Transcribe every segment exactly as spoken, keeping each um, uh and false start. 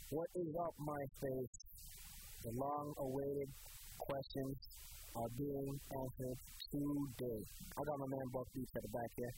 What is up, MySpace? The long-awaited questions are being answered today. I got my man Buck Beats at the back here.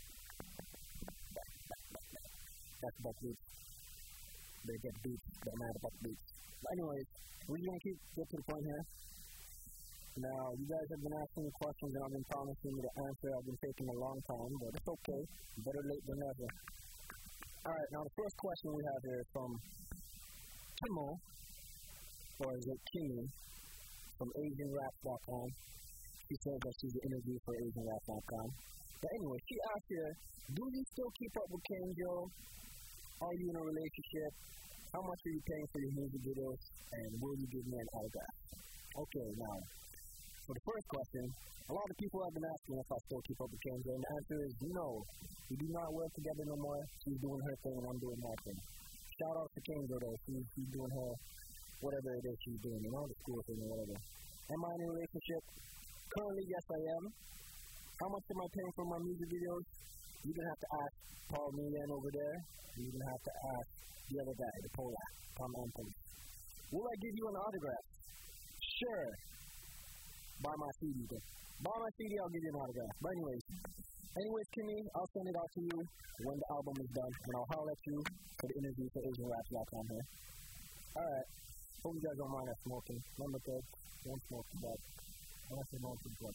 That's Buck Beats. They get beats. Don't matter, Buck Beats. But anyways, we're going to keep get to the point here. Now, you guys have been asking me questions and I've been promising you the answer. I've been taking a long time, but it's okay. Better late than never. Alright, now the first question we have here is from Kimo, or is it Kimi, from Asian Rap dot com. She says that she's an interview for Asian Rap dot com. But anyway, she asked here, do you still keep up with Kanjo? Are you in a relationship? How much are you paying for your music videos? And will you give me an autograph? Okay, now, for the first question, a lot of people have been asking if I still keep up with Kanjo, and the answer is no. We do not work together no more. She's doing her thing and I'm doing my thing. Shout out to Kanjo though. She's, she's doing her, whatever it is she's doing, you know, the school thing or whatever. Am I in a relationship? Currently, yes, I am. How much am I paying for my music videos? You're going to have to ask Paul Meehan over there. You're going to have to ask the other guy, the Polak, Tom Anthony. Will I give you an autograph? Sure. Buy my C D. Then. Buy my C D, I'll give you an autograph. But anyways, anyways, Kimmy, I'll send it out to you when the album is done, and I'll holler at you for the interview for Asian Rap dot com here. Alright. Hope you guys don't mind us smoking. Remember, kids, don't smoke the bud. Don't smoke the bud.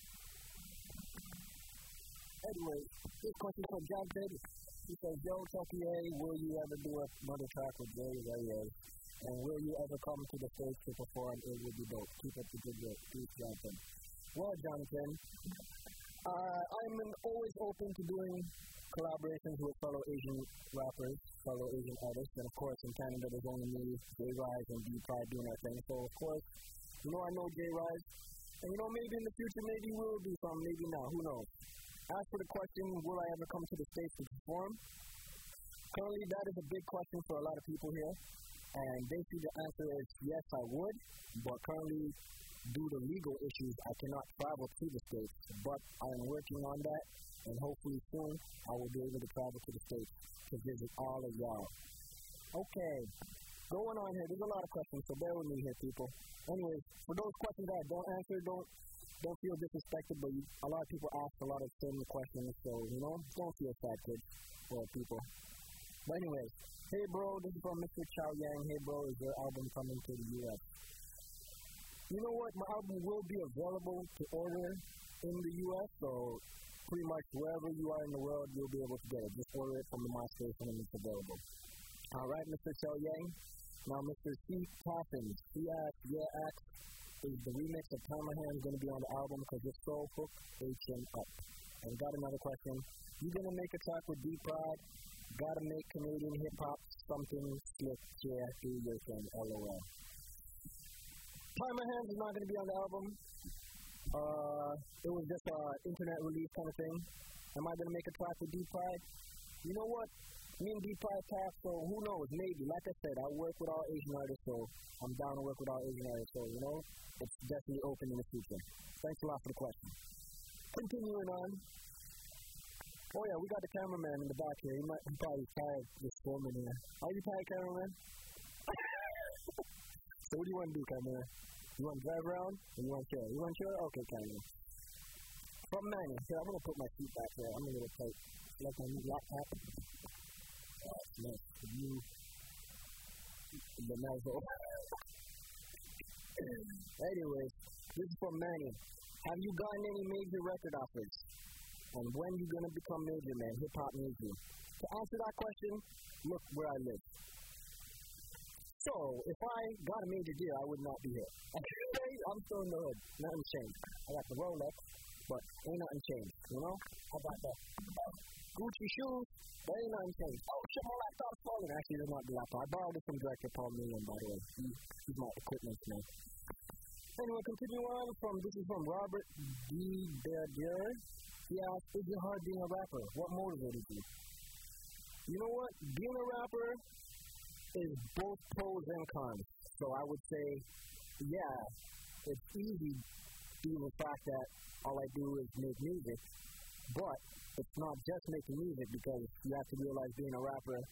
Anyway, this question from Jack Davis. He says, Yo, Chucky A, will you ever do another track with Jay Reyes? And will you ever come to the stage to perform? It would be dope. Keep up the good work. Please, Jonathan. Well, Jonathan, uh, I'm always open to doing collaborations with fellow Asian rappers, fellow Asian artists. And of course, in Canada, there's only me, Jay Rise, and D-Pride doing our thing. So, of course, you know I know Jay Rise. And, you know, maybe in the future, maybe we'll do some, maybe not. Who knows? As for the question, will I ever come to the States to perform? Currently, that is a big question for a lot of people here. And basically, the answer is yes, I would. But currently, due to legal issues, I cannot travel to the States. But I am working on that. And hopefully soon, I will be able to travel to the States to visit all of y'all. Okay. Going on here, there's a lot of questions, so bear with me here, people. Anyways, for those questions that I don't answer, don't don't feel disrespected, but you, a lot of people ask a lot of similar questions, so, you know, don't feel sad, kids, or people. But anyways, hey, bro, this is from Mister Chow Yang. Hey, bro, is your album coming to the U S? You know what? My album will be available to order in the U S, so pretty much wherever you are in the world, you'll be able to get it. Just order it from the MySpace and it's available. All right, Mister Chow Yang. Now, Mister Steve Coffins, he asked, yeah, asked, is the remix of Time My Hands going to be on the album because it's so hook H and up? And got another question. You going to make a track with D-Pride? Gotta make Canadian hip-hop something slick, yeah, do your thing, LOL. Time My Hands is not going to be on the album. Uh, it was just an internet release kind of thing. Am I going to make a track with D-Pride? You know what? Me and D-Pride path, so who knows, maybe. Like I said, I work with all Asian artists, so I'm down to work with all Asian artists, so, you know, it's definitely open in the future. Thanks a lot for the question. Continuing on. Oh, yeah, we got the cameraman in the back here. He might be probably tired just filming here. Are you tired, cameraman? So what do you want to do, cameraman? You want to drive around or you want to chill? You want to chill? Okay, cameraman. From Manny, so I'm going to put my feet back there. I'm going to get a tight. Like my new laptop. Oh, it's nice. You, the nozzle. Anyways, this is from Manny. Have you gotten any major record offers? And when you going to become major, man? Hip-hop major. To answer that question, look where I live. So, if I got a major deal, I would not be here. I'm still in the hood. Nothing changed. I got the Rolex, but ain't nothing changed, you know? I got the Gucci shoes, but ain't nothing changed. Oh, shit, my laptop's falling. Actually, it's not the laptop. I borrowed it from director Paul Meehan, by the way. He, he's my equipment man. Anyway, continue on from, this is from Robert D. Berdier. He asked, is it hard being a rapper? What motivated you? You know what? Being a rapper is both pros and cons. So I would say, yeah, it's easy due to the fact that all I do is make music. But it's not just making music because you have to realize being a rapper,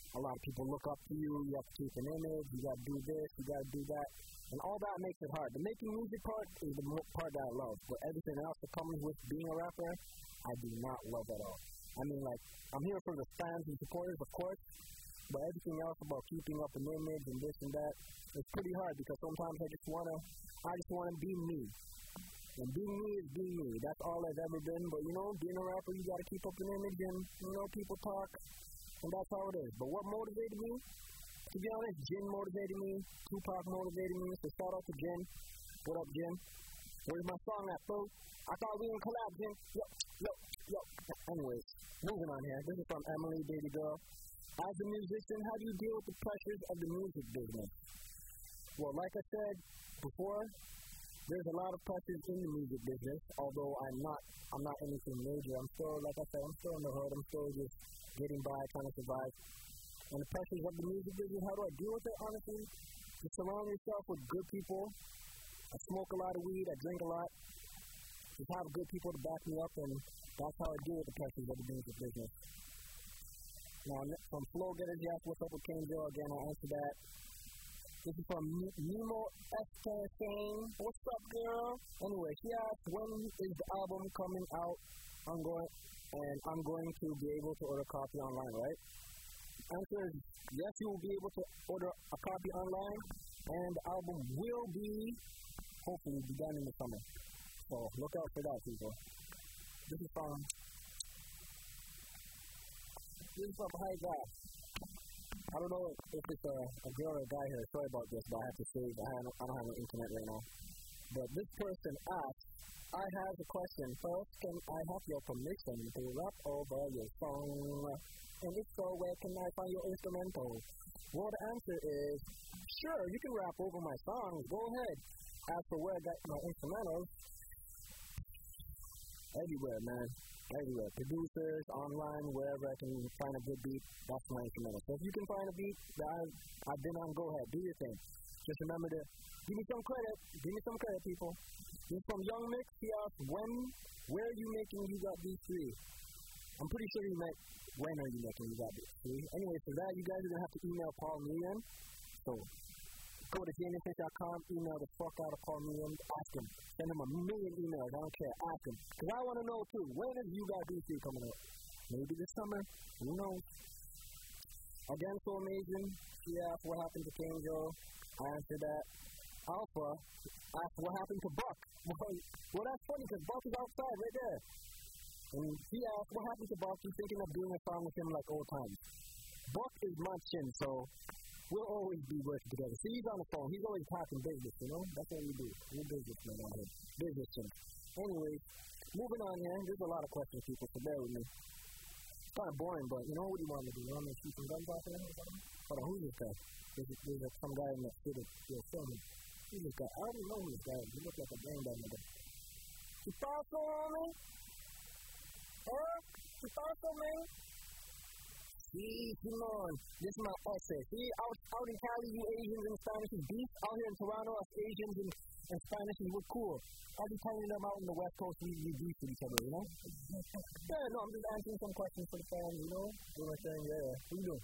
A lot of people look up to you. You have to keep an image. You got to do this. You got to do that. And all that makes it hard. The making music part is the part that I love. But everything else that comes with being a rapper, I do not love at all. I mean, like, I'm here for the fans and supporters, of course. But everything else about keeping up an image and this and that, it's pretty hard because sometimes I just want to, I just want to be me. And being me is being me. That's all I've ever been. But, you know, being a rapper, you got to keep up an image and, you know, people talk. And that's how it is. But what motivated me? To be honest, Jin motivated me. Tupac motivated me. So shout out to Jin. What up, Jin? Where's my song at, bro? I thought we were collab, Jin. Yo, yo, yo. Anyways, moving on here. This is from Emily, baby girl. As a musician, how do you deal with the pressures of the music business? Well, like I said before, there's a lot of pressures in the music business. Although I'm not, I'm not anything major. I'm still, like I said, I'm still in the hood. I'm still just getting by, trying to survive. And the pressures of the music business, how do I deal with it, honestly? Just surround yourself with good people. I smoke a lot of weed, I drink a lot. Just have good people to back me up, and that's how I deal with the pressures of the music business. Now, from Flow Getters, you asked what's up with Kane Joe again, I'll answer that. This is from Nemo Escane. What's up, girl? Anyway, she asked, when is the album coming out? I'm going, and I'm going to be able to order a copy online, right? Answer is yes, you will be able to order a copy online, and the album will be, hopefully, be done in the summer. So look out for that, people. This is from, this is from Hi Guy. I don't know if it's a, a girl or a guy here. Sorry about this, but I have to say that I don't, I don't have no internet right now. But this person asked, I have a question. First, can I have your permission to rap over your song? And if so, where can I find your instrumental? Well, the answer is, sure, you can rap over my songs. Go ahead. As for where I got my instrumentals, everywhere, man. Everywhere. Producers, online, wherever I can find a good beat, that's my instrumental. So if you can find a beat that I've, I've been on, go ahead. Do your thing. Just remember to give me some credit. Give me some credit, people. This is from Young Mix. He asked, when, where are you making You Got These Three? I'm pretty sure he meant, when are you making You Got These Three? Anyway, for that, you guys are going to have to email Paul Meehan. So, go to J N F dot com, email the fuck out of Paul Meehan, ask him. Send him a million emails, I don't care, ask him. Because I want to know, too, when is You Got These Three coming out? Maybe this summer, who knows? Again, so amazing. She asked what happened to King Joe. I answered that. Alpha asked what happened to Buck. Well, that's funny, because Buck is outside right there. And he asked, what happened to Buck? He's thinking of doing a song with him like old times. Buck is my chin, so we'll always be working together. See, he's on the phone. He's always talking business, you know? That's what we do. We're businessmen out here. Business chin. Anyways, moving on here. There's a lot of questions, people, so bear with me. It's kind of boring, but you know what do you want me to do? You want me to shoot some guns off of him or something? Hold on, who's this guy? There's, there's like some guy in the city still filming. Who's this guy? I don't even know who this guy is. He looks like a brain dead nigga. You thought so on me? Huh? You thought so, man? See, come on. This is my essay. See, out, out in Cali, you Asians and Spanish is beef. Out here in Toronto, us Asians and, and Spanish is we're cool. I'll be telling them out in the West Coast, we, we beef with each other, you know? Yeah, no, I'm just answering some questions for the fans, you know? You know what I'm saying? Yeah, yeah. What you doing?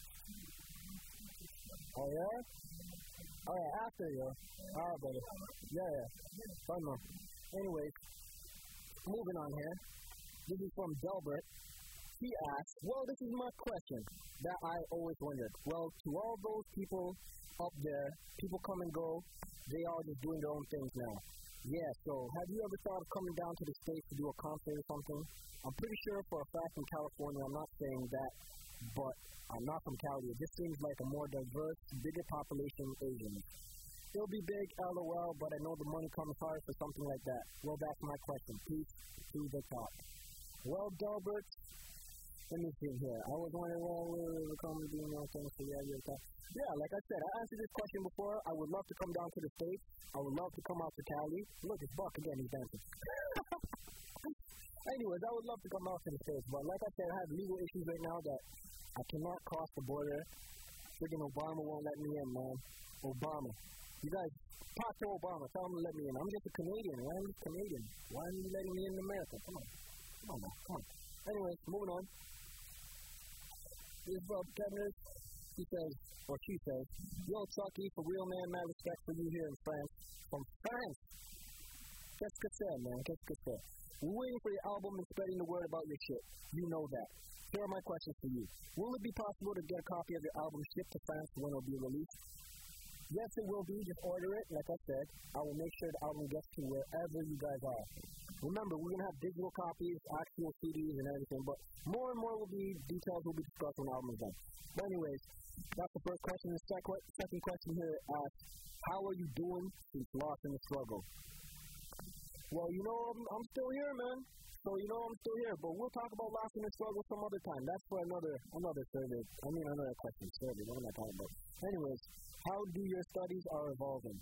Oh, yeah? All right, after you. All right, brother. Yeah, yeah. Fun, man. Anyways, moving on here. This is from Delbert. He asked, well, this is my question that I always wondered. Well, to all those people up there, people come and go, they are just doing their own things now. Yeah, so have you ever thought of coming down to the States to do a concert or something? I'm pretty sure for a fact in California, I'm not saying that, but I'm not from Cali. It just seems like a more diverse, bigger population of Asians. It'll be big, LOL, but I know the money comes hard for something like that. Well, that's my question. Peace to the top. Well, Delbert, let me see here. I was wondering, well, we're coming to do more things for yeah, yeah, yeah, like I said, I answered this question before. I would love to come down to the States. I would love to come out to Cali. Look, it's Buck again, he's dancing. Anyways, I would love to come out to the States, but like I said, I have legal issues right now that I cannot cross the border. Freaking Obama won't let me in, man. Obama. You guys, talk to Obama. Tell him to let me in. I'm just a Canadian. Why am I just Canadian? Why are you letting me in America? Come on. Come on, man. Come on. Anyways, moving on. is uh, Dennis. He says, or she says, yo, Chucky, for real, man, mad respect for you here in France. From France. Qu'est-ce que c'est, man? Qu'est-ce que c'est? We're waiting for your album and spreading the word about your shit. You know that. Here are my questions for you. Will it be possible to get a copy of your album shipped to France when it will be released? Yes, it will be. Just order it. Like I said, I will make sure the album gets to wherever you guys are. Remember, we're going to have digital copies, actual C Ds, and everything, but more and more will be, details will be discussed when the album is done. But anyways, that's the first question. The second, second question here asks, how are you doing since Lost in the Struggle? Well, you know, I'm, I'm still here, man. So, you know, I'm still here, but we'll talk about Lost in the Struggle some other time. That's for another another survey. I mean, another question. Survey, what am I talking about? Anyways, how do your studies are evolving?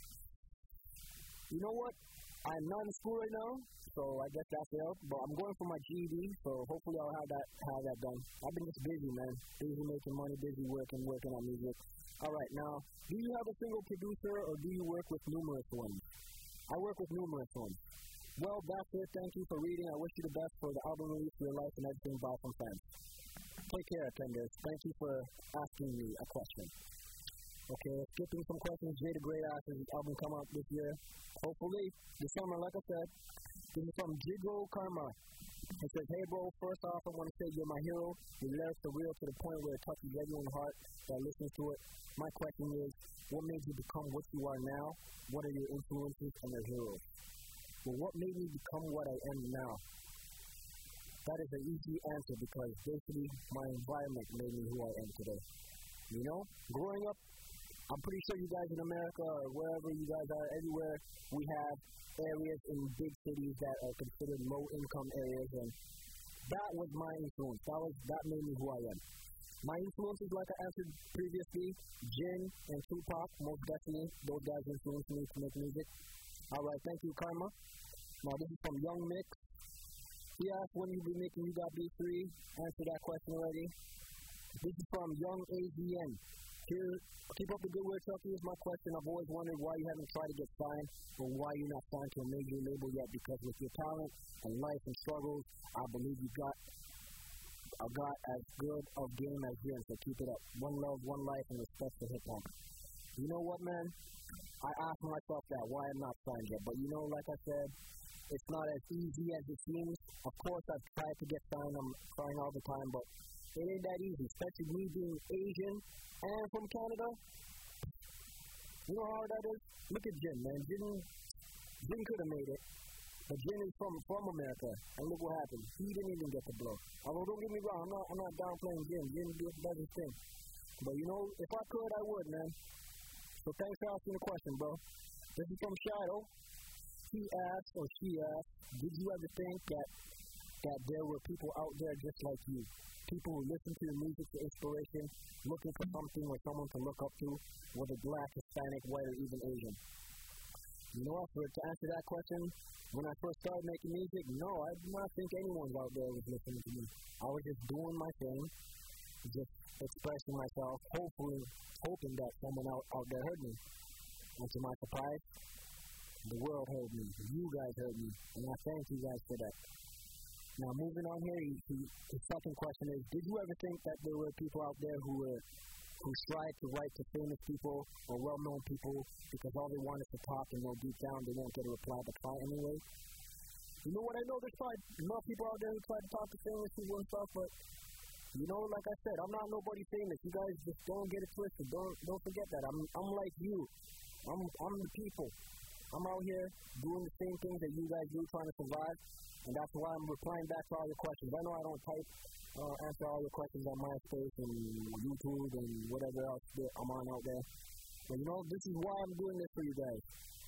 You know what? I'm not in school right now, so I guess that failed. But I'm going for my G E D, so hopefully I'll have that have that done. I've been just busy, man. Busy making money, busy working, working on music. All right, now, do you have a single producer, or do you work with numerous ones? I work with numerous ones. Well, that's it. Thank you for reading. I wish you the best for the album release, your life, and everything. Bye from fans. Take care, attenders. Thank you for asking me a question. Okay, skipping some questions. Jay the Great asks, his album come out this year? Hopefully, this summer, like I said. This is from Jigo Karma. It says, hey, bro, first off, I want to say you're my hero. Your lyrics are real to the point where it touches everyone's heart that listens to it. My question is, what made you become what you are now? What are your influences and your heroes? Well, what made me become what I am now? That is an easy answer because basically my environment made me who I am today. You know, growing up, I'm pretty sure you guys in America or wherever you guys are, everywhere, we have areas in big cities that are considered low-income areas, and that was my influence. That was that made me who I am. My influences, like I answered previously, Jin and Tupac, most definitely, those guys influenced me to make music. All right, thank you, Karma. Now, this is from Young Mix. He asked when you be making You Got B three. Answer that question already. This is from Young A Z N. Here, keep up the good work, Chucky, is my question. I've always wondered why you haven't tried to get signed or why you're not signed to a major label yet, because with your talent and life and struggles, I believe you got I got as good of game as Jim, so keep it up. One love, one life, and respect for hip-hop. You know what, man? I asked myself that, why I'm not signed yet. But you know, like I said, it's not as easy as it seems. Of course, I've tried to get signed. I'm trying all the time, but it ain't that easy, especially me being Asian and from Canada. You know how hard that is? Look at Jim, man. Jim, Jim could have made it. But Jim is from, from America, and look what happened. He didn't even get the blow. Although, don't get me wrong, I'm not, I'm not downplaying Jim. Jim does his thing. But, you know, if I could, I would, man. So thanks for asking the question, bro. This is from Shadow. He asked, or she asked, did you ever think that that there were people out there just like you? People who listen to your music for inspiration, looking for something or someone to look up to, whether black, Hispanic, white, or even Asian. You know, for to answer that question, when I first started making music, no, I did not think anyone out there was listening to me. I was just doing my thing, just expressing myself, hopefully, hoping that someone out, out there heard me. And to my surprise, the world heard me. You guys heard me. And I thank you guys for that. Now, moving on here, he, his second question is, did you ever think that there were people out there who were who tried to write to famous people or well-known people because all they wanted to talk and know deep down they won't get a reply but try anyway? You know what? I know there's probably enough people out there who try to talk to famous people and stuff, but you know, like I said, I'm not nobody famous. You guys just don't get it twisted. Don't don't forget that. I'm I'm like you. I'm I'm the people. I'm out here doing the same things that you guys do, trying to survive, and that's why I'm replying back to all your questions. I know I don't type. Uh, answer all your questions on MySpace and YouTube and whatever else that I'm on out there. But you know, this is why I'm doing this for you guys.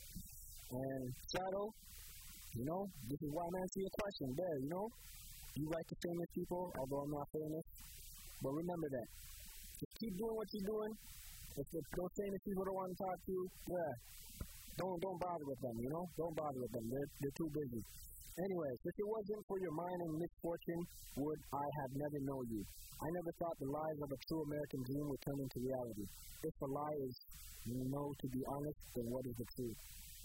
And Shadow, you know, this is why I'm answering your question there, you know. You write to famous people, although I'm not famous. But remember that. Just keep doing what you're doing. If those famous people don't want to talk to you, yeah, don't, don't bother with them, you know. Don't bother with them. They're, they're too busy. Anyways, if it wasn't for your mind and misfortune, would I have never known you? I never thought the lies of a true American dream would turn into reality. If a lie is, you know, to be honest, then what is the truth?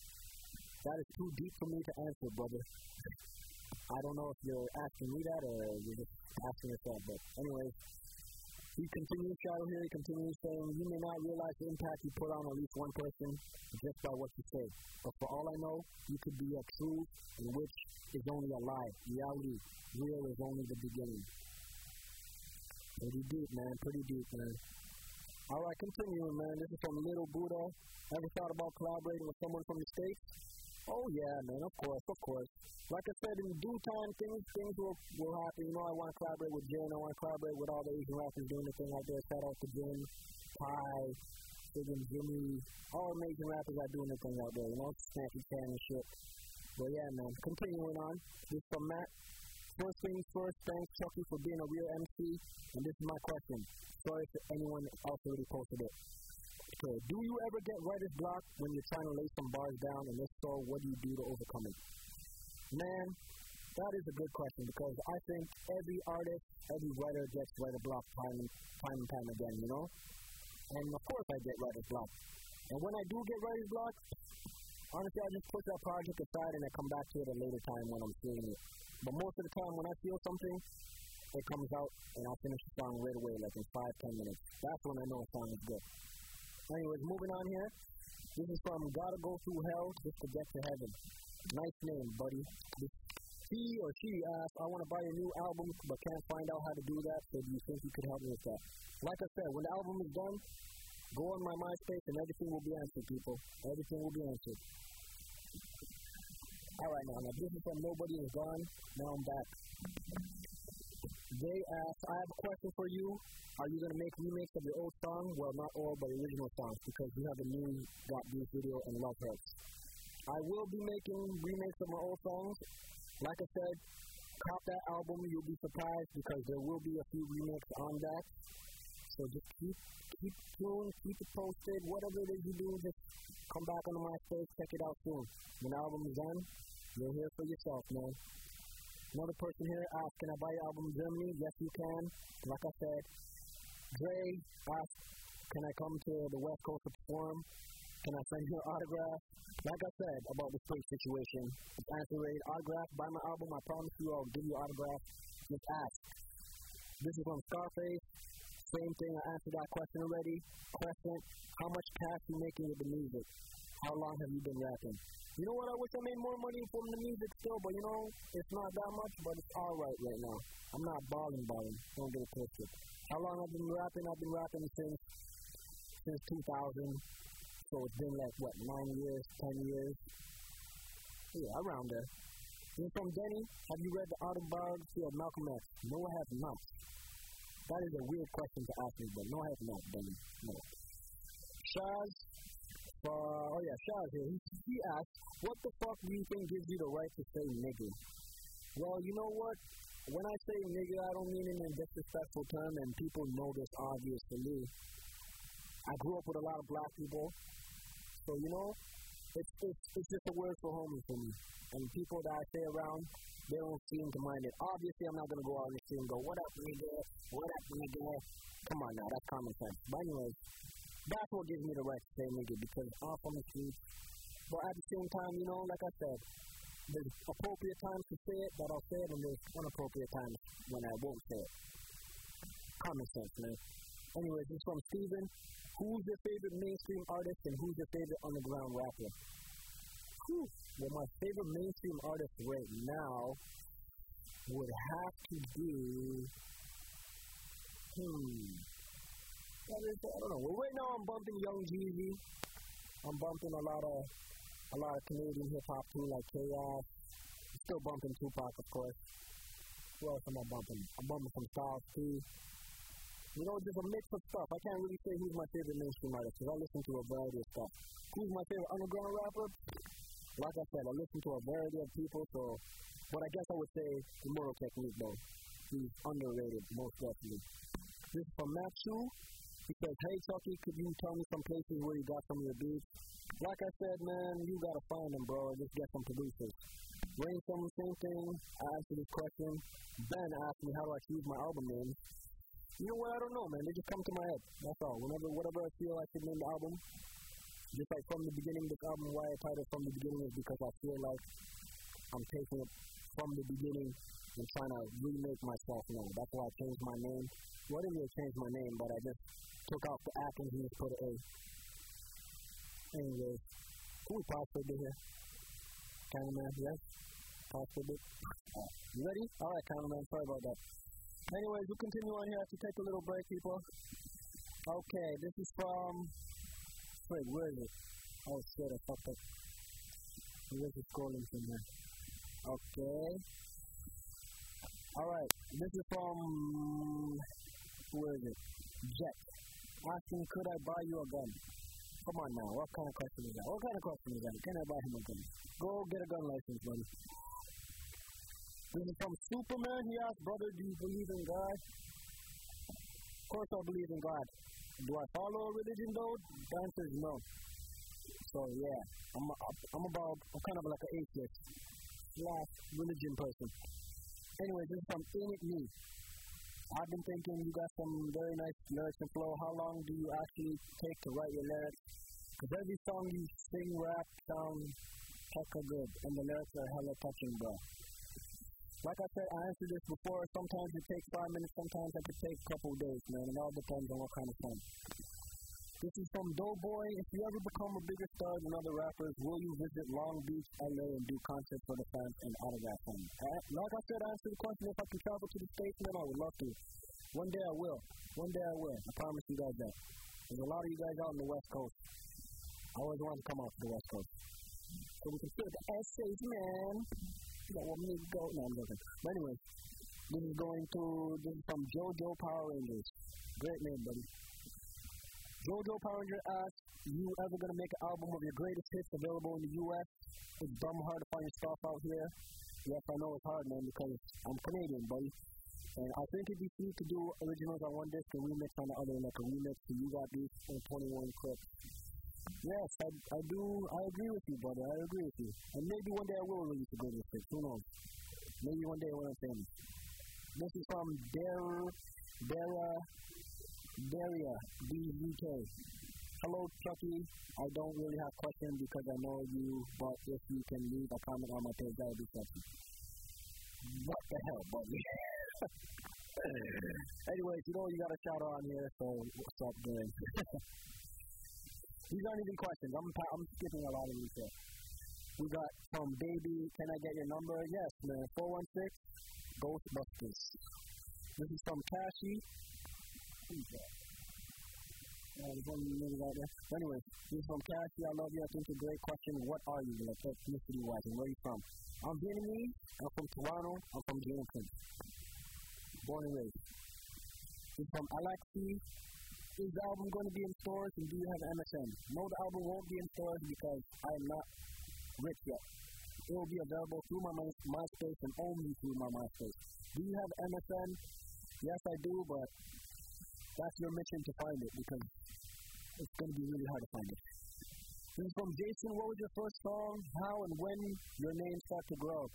That is too deep for me to answer, brother. I don't know if you're asking me that or you're just asking yourself, but anyways, He continues, Shadow here, he continues saying, you may not realize the impact you put on at least one person just by what you say. But for all I know, you could be a truth in which is only a lie. Reality, real is only the beginning. Pretty deep, man, pretty deep, man. All right, continuing, man. This is from Little Buddha. Ever thought about collaborating with someone from the States? Oh, yeah, man, of course, of course. Like I said, in due time, things things will, will happen. You know, I want to collaborate with Jin. I want to collaborate with all the Asian rappers doing the thing out there. Shout out to Jin, Pi, friggin' Jimmy, all the Asian rappers are doing the thing out there, you know, Snappy Chan and shit. But yeah, man, continuing on. This is from Matt. First things first, thanks, Chucky, for being a real M C. And this is my question. Sorry if anyone else already posted it. Okay, do you ever get writer's block when you're trying to lay some bars down, and if so, what do you do to overcome it? Man, that is a good question, because I think every artist, every writer gets writer's block time, time and time again, you know? And of course I get writer's block. And when I do get writer's block, honestly, I just put that project aside and I come back to it at a later time when I'm feeling it. But most of the time when I feel something, it comes out and I finish the song right away, like in five, ten minutes. That's when I know a song is good. Anyways, moving on here. This is from Gotta Go Through Hell Just to Get to Heaven. Nice name, buddy. This he or she asked, I want to buy a new album, but can't find out how to do that, so do you think you could help me with that? Like I said, when the album is done, go on my MySpace and everything will be answered, people. Everything will be answered. All right, now, now this is from Nobody Is Gone. Now I'm back. They asked, I have a question for you. Are you going to make remakes of your old song? Well, not all, but original songs, because we have a new Got Beef video and Love Hurts. I will be making remakes of my old songs. Like I said, cop that album. You'll be surprised because there will be a few remakes on that. So just keep keep tuned, keep it posted. Whatever it is you do, just come back on my page, check it out soon. When the album is done, you'll hear for yourself, man. Another person here asked, can I buy your album in Germany? Yes, you can. Like I said, Dre asked, can I come to the West Coast to perform? Can I send you an autograph? Like I said about the freight situation, it's answer rate, autograph, buy my album, I promise you I'll give you an autograph. Just ask. This is from Scarface. Same thing, I answered that question already. Question, how much cash you making with the music? How long have you been rapping? You know what, I wish I made more money from the music still, but you know, it's not that much, but it's alright right now. I'm not balling balling, don't get it twisted. How long I've been rapping? I've been rapping since, since two thousand. So it's been like, what, nine years, ten years? Yeah, around there. And from Denny, have you read the autobiography of Malcolm X? No, I have not. That is a weird question to ask me, but no, I have not, Denny. No. Shaz, uh, oh yeah, Shaz here. He, he asked, what the fuck do you think gives you the right to say nigga? Well, you know what? When I say nigga, I don't mean it in a disrespectful term, and people know this obviously. I grew up with a lot of black people. So, you know, it's, it's, it's just a word for homies for me. And people that I stay around, they don't seem to mind it. Obviously, I'm not going to go out in the street and go, what up, nigga? What up, nigga? Come on now, that's common sense. But anyways, that's what gives me the right to say nigga, because I'm from the streets. But at the same time, you know, like I said, there's appropriate times to say it that I'll say it, and there's inappropriate times when I won't say it. Common sense, man. Anyways, this is from Steven. Who's your favorite mainstream artist and who's your favorite underground rapper? Whew. Well, my favorite mainstream artist right now would have to be, hmm, what is that? I don't know. Well, right now I'm bumping Young Jeezy. I'm bumping a lot of, a lot of Canadian hip hop too, like Chaos. Still bumping Tupac, of course. Who else am I bumping? I'm bumping some Styles too. You know, just a mix of stuff. I can't really say who's my favorite mainstream artist, because I listen to a variety of stuff. Who's my favorite underground rapper? Like I said, I listen to a variety of people, so, but I guess I would say Immortal Technique, though. He's underrated, most definitely. This is from Matt Chu. He says, hey, Chucky, could you tell me some places where you got some of your beats? Like I said, man, you gotta find them, bro, and just get some producers. Rainstorm, same thing. I answered this question. Ben asked me how do I choose my album names. You know what, I don't know, man. They just come to my head. That's all. Whenever, whatever I feel I should name the album, just like from the beginning, this album, why I titled From the Beginning is because I feel like I'm taking it from the beginning and trying to remake myself known. That's why I changed my name. Well, I didn't really change my name, but I just took out the Atkins and just put an A. Anyway, can we pause for a bit here? Cameraman, yes? Pause for a bit. Uh, you ready? All right, cameraman, sorry about that. Anyways, we'll continue on here. I have to take a little break, people. Okay, this is from... Wait, where is it? Oh, shit, I fucked up. Where's the scrolling from here? Okay. Alright, this is from... Where is it? Jet. Asking, could I buy you a gun? Come on now, what kind of question is that? What kind of question is that? Can I buy him a gun? Go get a gun license, buddy. This is from Superman. He asked, brother, do you believe in God? Of course I believe in God. Do I follow a religion, though? The answer is no. So, yeah, I'm, a, I'm about, I'm kind of like an atheist slash religion person. Anyway, this is from In It Me. I've been thinking you got some very nice lyrics and flow. How long do you actually take to write your lyrics? Because every song you sing, rap, sound hecka good, and the lyrics are hella touching, bro. Like I said, I answered this before. Sometimes it takes five minutes, sometimes it could take a couple of days, man. It all depends on what kind of song. This is from Doughboy. If you ever become a bigger star than other rappers, will you visit Long Beach, L A, and do concerts for the fans and autograph them? Like I said, I answered the question. If I can travel to the States, man, I would love to. One day I will. One day I will. I promise you guys that. There's a lot of you guys out on the West Coast. I always want to come out to the West Coast. So we can feel the essays, man. You don't want me to go? No, I'm joking. But anyway, this is going to, this is from JoJo Power Rangers. Great name, buddy. JoJo Power Ranger asks, you ever going to make an album of your greatest hits available in the U S? It's dumb hard to find your stuff out here. Yes, I know it's hard, man, because I'm Canadian, buddy. And I think it'd be sweet to do originals on one disc and remix on the other, like a remix to You Got Beef and twenty-one Clips. Yes, I, I do, I agree with you, brother, I agree with you. And maybe one day I will release a greatest hits, who knows? Maybe one day when I'm famous. This is from Dara, Dara, Daria, D Z K. Hello, Chucky. I don't really have questions because I know you, but if you can leave a comment on my page, that would be sexy. What the hell, buddy? Anyways, you know you got a shout out on here, so what's up, man? These aren't even questions. I'm I'm skipping a lot of these here. We got from Baby, can I get your number? Yes, man. four one six, Ghostbusters. This is from Cashy. Who's that? Uh, there's one minute out there. Anyway, this is from Cassie. I love you. I think it's a great question. What are you, like, ethnicity-wise, and where are you from? I'm Vietnamese. I'm from Toronto. I'm from Jamestown. Born and raised. This is from Alexi. Is the album going to be in stores, and do you have M S N? No, the album won't be in stores because I am not rich yet. It will be available through my My- MySpace and only through my MySpace. Do you have M S N? Yes, I do, but that's your mission to find it because it's going to be really hard to find it. This is from Jason. What was your first song? How and when your name started to grow?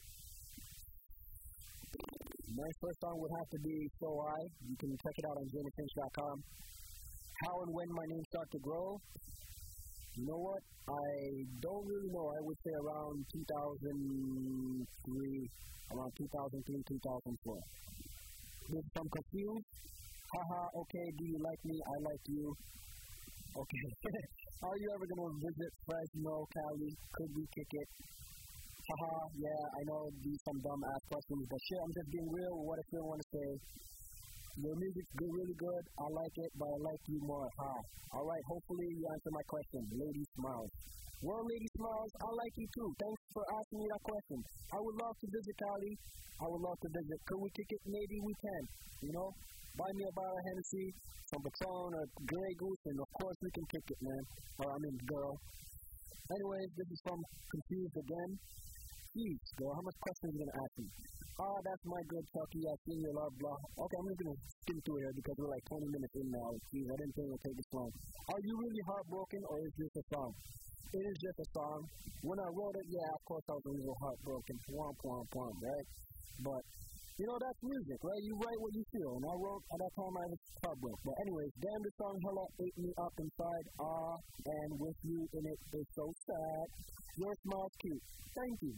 My first song would have to be So I. You can check it out on Jamie Finch dot com. How and when my name started to grow? You know what? I don't really know. I would say around two thousand three, around two thousand three, two thousand four. This is from Confused. Haha, okay, do you like me? I like you. Okay. Are you ever going to visit Fresno, Cali? Could we kick it? Haha, yeah, I know these some dumb ass questions, but shit, I'm just being real with what I still want to say. Your music's good, really good. I like it, but I like you more. Ha. Alright, hopefully you answer my question. Lady Smiles. Well, Lady Smiles, I like you too. Thanks for asking me that question. I would love to visit Cali. I would love to visit. Could we kick it? Maybe we can. You know? Buy me a bottle of Hennessy, some Patron, or Grey Goose, and of course we can kick it, man. Or I mean, girl. Anyways, this is from Confused again. Jeez, girl, how much questions are you going to ask me? Ah, oh, that's my good Chucky. I've seen your love, blah. Okay, I'm just going to skim through here because we're like twenty minutes in now. Jeez, I didn't think it would take this long. Are you really heartbroken, or is this a song? It is just a song. When I wrote it, yeah, of course I was a little heartbroken. Womp, womp, womp, right? But you know, that's music, right? You write what you feel. And I wrote, at that time, I was heartbroken. But anyways, damn, the song hella ate me up inside. Ah, and with you in it is so sad. Your smile's cute. Thank you.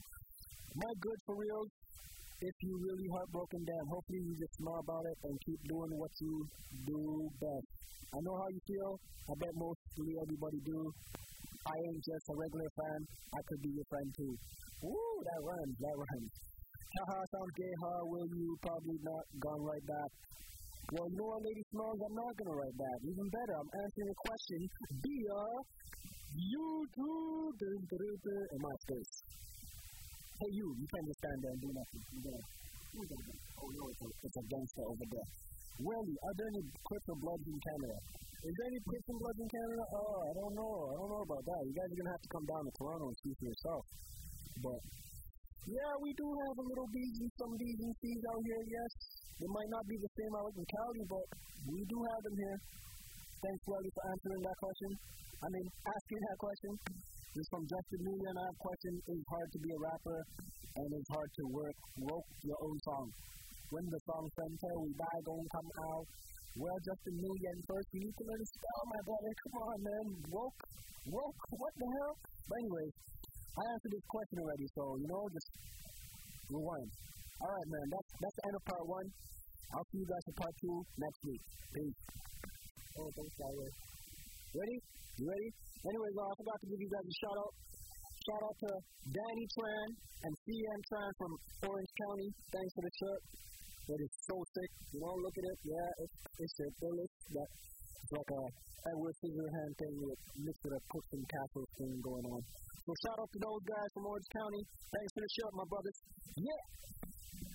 my good for real. If you really heartbroken, damn, hopefully you just smile about it and keep doing what you do best. I know how you feel. I bet mostly everybody do. I ain't just a regular fan. I could be your friend too. Woo, that rhymes, that rhymes. Haha, sounds gay, huh? Will you probably not gone right back? Well, you know what, Lady Smalls? I'm not gonna write back. Even better, I'm answering a question via YouTube in my face. Hey, you, you can't just stand there and do nothing. You're gonna, you're gonna, oh no, it's a, it's a gangster over there. Willie, are there any Crips or Bloods in Canada? Is there any Crips and Bloods in Canada? Oh, I don't know. I don't know about that. You guys are gonna have to come down to Toronto and see for yourself. But yeah, we do have a little B's and some B's and C's out here, yes. They might not be the same out in Cali, but we do have them here. Thanks, Welly, for answering that question. I mean, asking that question. This is from Justin Nguyen. I have a question. It's hard to be a rapper, and it's hard to work, wrote your own song. When the song Center We Die Gonna Come Out, well, Justin Nguyen, first, you need to learn to spell, my brother. Come on, man. Woke, woke, what the hell? But anyways, I answered this question already, so, you know, just rewind. All right, man, that's, that's the end of part one. I'll see you guys for part two next week. Peace. Oh, thanks, Tyler. Ready? You ready? Anyways, uh, I forgot to give you guys a shout out. Shout out to Danny Tran and C M Tran from Orange County. Thanks for the shirt. It is so sick. You know, look at it. Yeah, it's it's a bullet. That it's like a Edward Scissorhand thing with mixed with a Cooks and Castles thing going on. So shout out to those guys from Orange County. Thanks for the shirt, my brothers. Yeah.